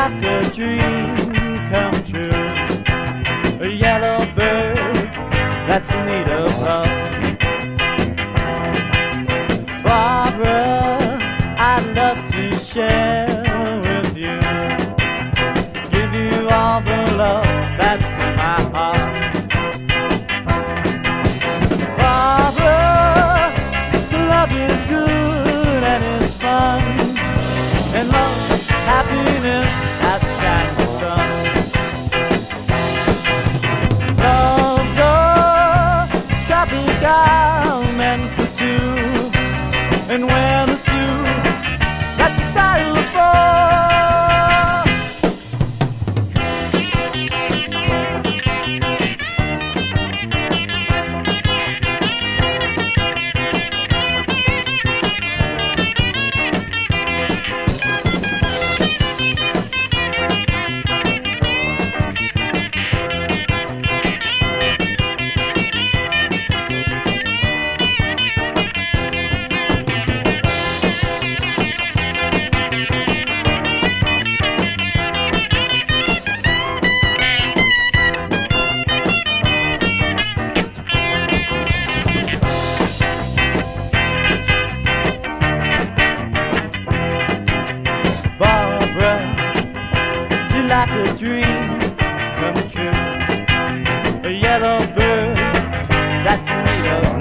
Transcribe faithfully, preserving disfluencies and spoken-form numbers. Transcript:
like a dream come true. A yellow bird, that's the need of love. Barbara, I'd love to share with you, give you all the love that's in my heart. Barbara, love is good and it's fun, and love, happiness outshines the sun. Love's a tropical meant for two, and when the two got the sails for. Barbara, you like a dream come true. A yellow bird, that's me.